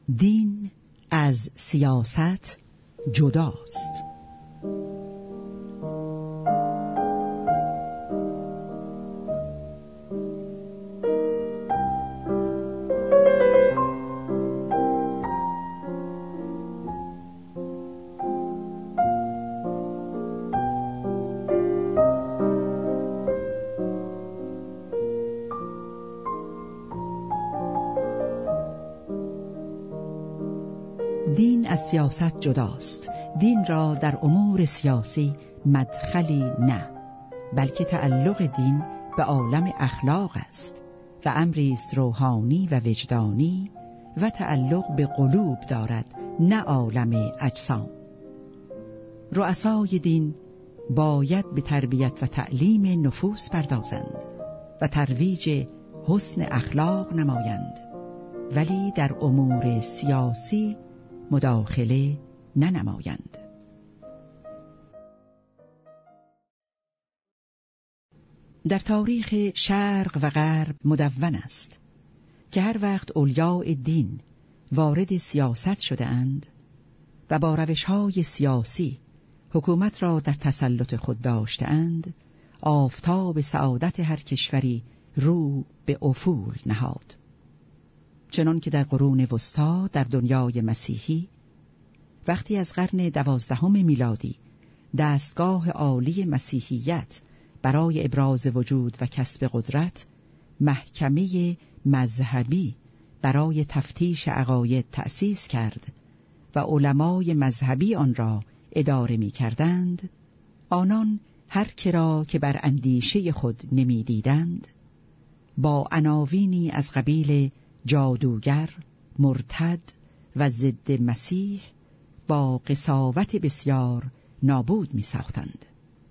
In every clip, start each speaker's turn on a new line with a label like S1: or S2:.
S1: دین از سیاست جداست. دین از سیاست جداست. دین را در امور سیاسی مدخلی نه، بلکه تعلق دین به عالم اخلاق است و امری است روحانی و وجدانی و تعلق به قلوب دارد، نه عالم اجسام. رؤسای دین باید به تربیت و تعلیم نفوس پردازند و ترویج حسن اخلاق نمایند، ولی در امور سیاسی مداخله ننمایند. در تاریخ شرق و غرب مدون است که هر وقت اولیاء دین وارد سیاست شده اند و با روش‌های سیاسی حکومت را در تسلط خود داشته اند، آفتاب سعادت هر کشوری رو به افول نهاد. چنان که در قرون وسطی در دنیای مسیحی وقتی از قرن 12 میلادی دستگاه عالی مسیحیت برای ابراز وجود و کسب قدرت، محکمه مذهبی برای تفتیش عقاید تأسیس کرد و علمای مذهبی آن را اداره می کردند، آنان هر کرا که بر اندیشه خود نمی دیدند با عناوینی از قبیل جادوگر، مرتد و ضد مسیح با قساوت بسیار نابود می ساختند.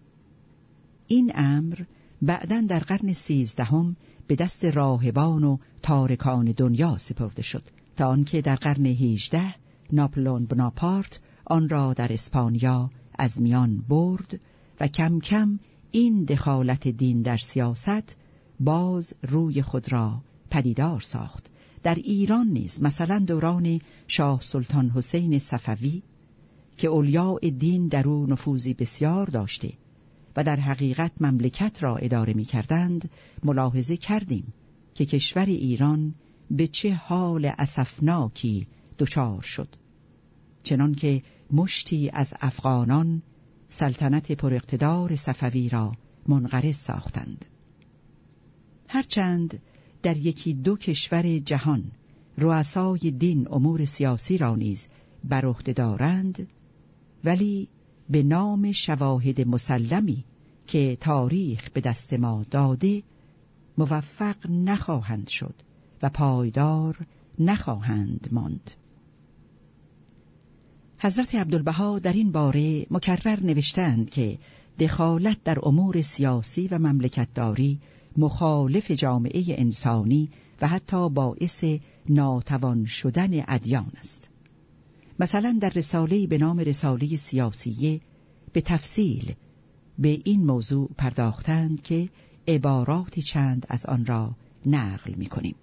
S1: این امر بعداً در قرن 13 به دست راهبان و تارکان دنیا سپرده شد، تا آنکه در قرن 18 ناپلئون بناپارت آن را در اسپانیا از میان برد و کم کم این دخالت دین در سیاست باز روی خود را پدیدار ساخت. در ایران نیز مثلا دوران شاه سلطان حسین صفوی که اولیاء دین در او نفوذی بسیار داشته و در حقیقت مملکت را اداره می کردند، ملاحظه کردیم که کشور ایران به چه حال اسفناکی دچار شد، چنان که مشتی از افغانان سلطنت پر اقتدار صفوی را منقرض ساختند. هرچند در یکی دو کشور جهان رؤسای دین امور سیاسی را نیز بر عهده دارند، ولی به نام شواهد مسلمی که تاریخ به دست ما داده موفق نخواهند شد و پایدار نخواهند ماند. حضرت عبدالبها در این باره مکرر نوشتند که دخالت در امور سیاسی و مملکتداری مخالف جامعه انسانی و حتی باعث ناتوان شدن ادیان است. مثلا در رساله‌ای به نام رساله سیاسیه به تفصیل به این موضوع پرداختند که عباراتی چند از آن را نقل می‌کنیم.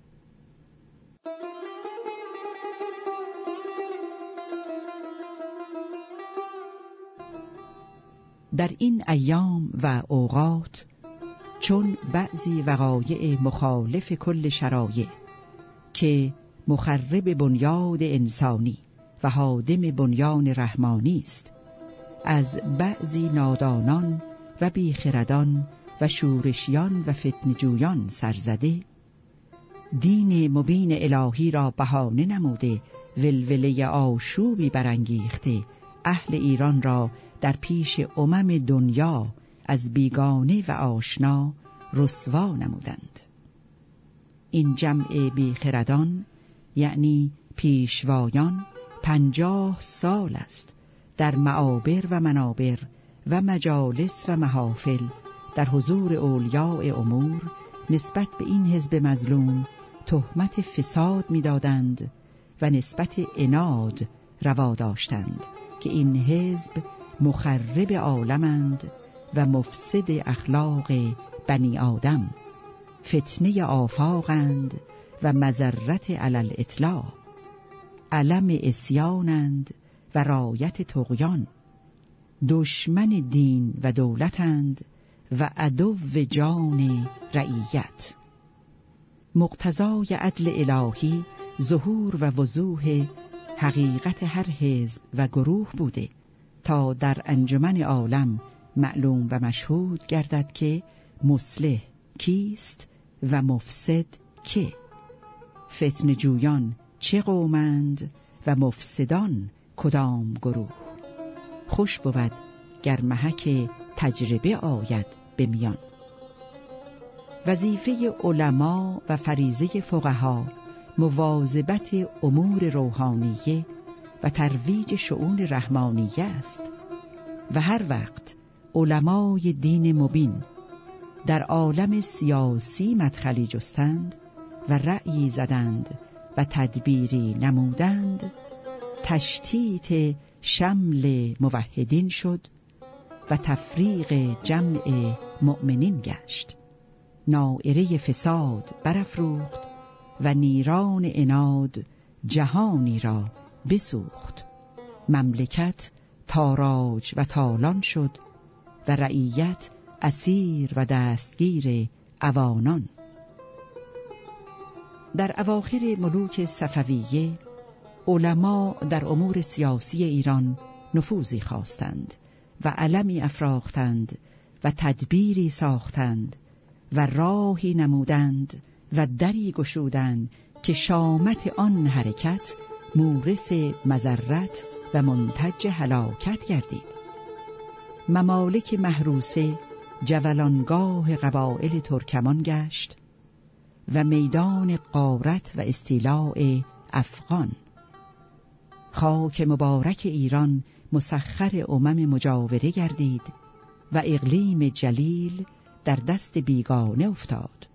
S1: در این ایام و اوقات چون بعضی وقایع مخالف کل شرایع که مخرب بنیاد انسانی و هادم بنیان رحمانی است، از بعضی نادانان و بیخردان و شورشیان و فتنه‌جویان سرزده، دین مبین الهی را بهانه نموده ولوله آشوبی برانگیخته اهل ایران را در پیش امم دنیا از بیگانه و آشنا رسوا نمودند. این جمع بیخردان یعنی پیشوایان 50 سال است در معابر و منابر و مجالس و محافل در حضور اولیاء امور نسبت به این حزب مظلوم تهمت فساد می‌دادند و نسبت عناد روا داشتند که این حزب مخرب عالمند و مفسد اخلاق بنی آدم، فتنه آفاقند و مضرت علی الاطلاق. علم عصیانند و رایت طغیان، دشمن دین و دولتند و عدو جان رعیت. مقتضای عدل الهی ظهور و وضوح حقیقت هر حزب و گروه بوده تا در انجمن عالم معلوم و مشهود گردد که مصلح کیست و مفسد که، فتنه جویان چه قومند و مفسدان کدام گروه. خوش بود گر محک تجربه آید به میان. وظیفه علما و فریضه فقها مواظبت امور روحانیه و ترویج شؤون رحمانیه است و هر وقت علمای دین مبین در عالم سیاسی مدخلی جستند و رأیی زدند و تدبیری نمودند، تشتیت شمل موحدین شد و تفریق جمع مؤمنین گشت. نائره فساد برافروخت و نیران عناد جهانی را بسوخت. مملکت تاراج و تالان شد و رعیت اسیر و دستگیر عوانان. در اواخر ملوک صفویه علما در امور سیاسی ایران نفوذی خواستند و علمی افراختند و تدبیری ساختند و راهی نمودند و دری گشودند که شامت آن حرکت مورث مضرت و منتج هلاکت گردید. ممالک محروسه جولانگاه قبایل ترکمان گشت و میدان غارت و استیلاء افغان. خاک مبارک ایران مسخر مجاوره گردید و اقلیم جلیل در دست بیگانه افتاد.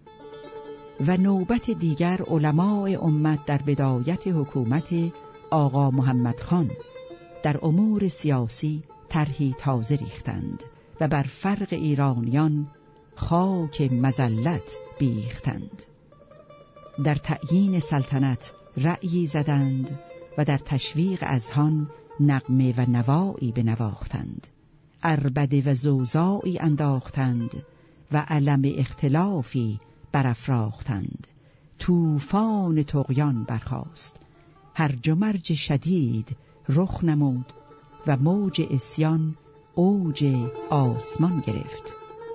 S1: و نوبت دیگر علماء امت در بدایت حکومت آقا محمد خان در امور سیاسی طرحی تازه ریختند و بر فرق ایرانیان خاک مذلت بیختند. در تعیین سلطنت رأیی زدند و در تشویق اذهان نغمه و نوایی بنواختند. عربده و زوزایی انداختند و علم اختلافی برافراختند. طوفان طغیان برخاست، هرج و مرج شدید رخ نمود و موج عصیان اوج آسمان گرفت.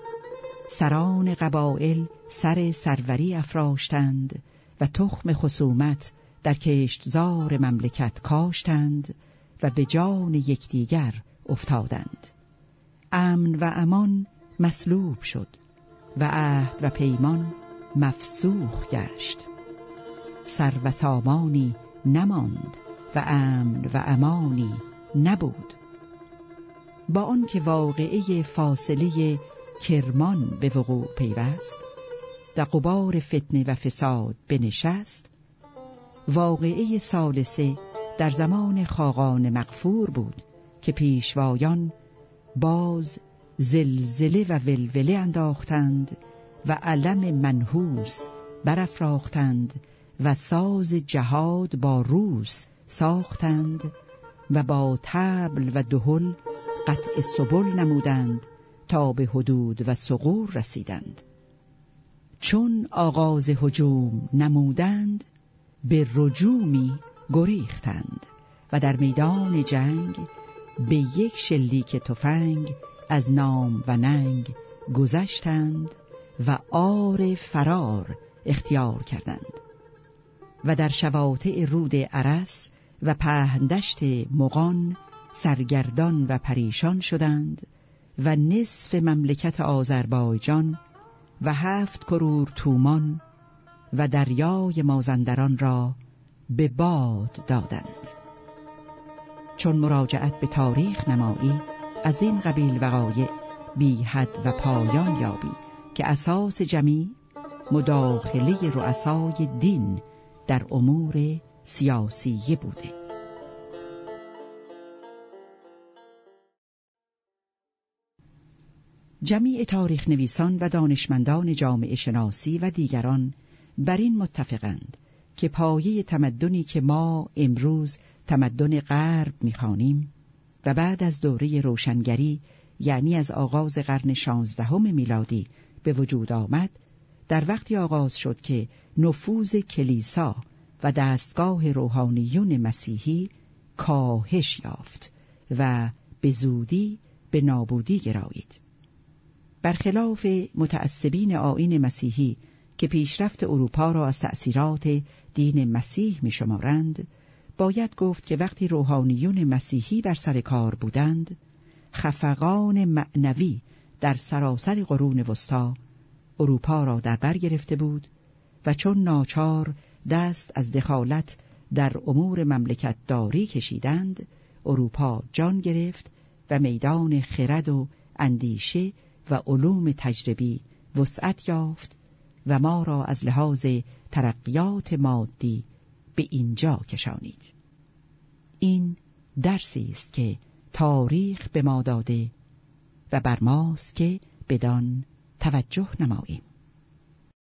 S1: سران قبایل سر سروری افراشتند و تخم خصومت در کشتزار مملکت کاشتند و به جان یکدیگر افتادند. امن و امان مسلوب شد و عهد و پیمان مفسوخ گشت. سر و سامانی نماند و امن و امانی نبود. با آنکه واقعه فاصله کرمان به وقوع پیوست، در غبار فتنه و فساد بنشست، واقعه ثالثه در زمان خاقان مغفور بود که پیشوایان باز زلزله و ولوله انداختند و علم منحوس برافراختند و ساز جهاد با روس ساختند و با طبل و دهل قطع سبل نمودند تا به حدود و ثغور رسیدند. چون آغاز هجوم نمودند به رجومی گریختند و در میدان جنگ به یک شلیک تفنگ از نام و ننگ گذشتند و آر فرار اختیار کردند و در شواطئ رود ارس و پهندشت مغان سرگردان و پریشان شدند و نصف مملکت آذربایجان و 7 کرور تومان و دریای مازندران را به باد دادند. چون مراجعت به تاریخ نمایی از این قبیل وقایع بی حد و پایان یابی که اساس جمیع مداخله رؤسای دین در امور سیاسیه بوده. جمیع تاریخ نویسان و دانشمندان جامعه شناسی و دیگران بر این متفقند که پایه تمدنی که ما امروز تمدن غرب می‌خوانیم و بعد از دوره روشنگری، یعنی از آغاز قرن 16 میلادی به وجود آمد، در وقتی آغاز شد که نفوذ کلیسا و دستگاه روحانیون مسیحی کاهش یافت و به زودی به نابودی گرایید. برخلاف متعصبین آیین مسیحی که پیشرفت اروپا را از تأثیرات دین مسیح می شمارند، باید گفت که وقتی روحانیون مسیحی بر سر کار بودند، خفقان معنوی در سراسر قرون وسطی اروپا را در بر گرفته بود و چون ناچار دست از دخالت در امور مملکت داری کشیدند، اروپا جان گرفت و میدان خرد و اندیشه و علوم تجربی وسعت یافت و ما را از لحاظ ترقیات مادی به اینجا کشانید. این درسی است که تاریخ به ما داده و بر ماست که بدان توجه نماییم.